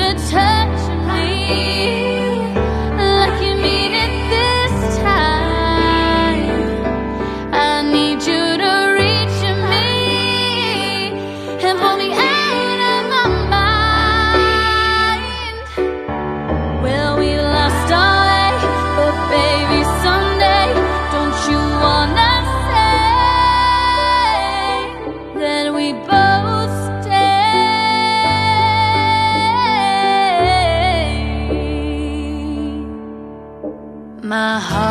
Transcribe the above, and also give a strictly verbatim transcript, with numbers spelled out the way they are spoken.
to touch me like you mean it this time. I need you to reach me and pull me out of my mind. Well, we lost our way, but baby, someday, don't you wanna say that we both stay? My heart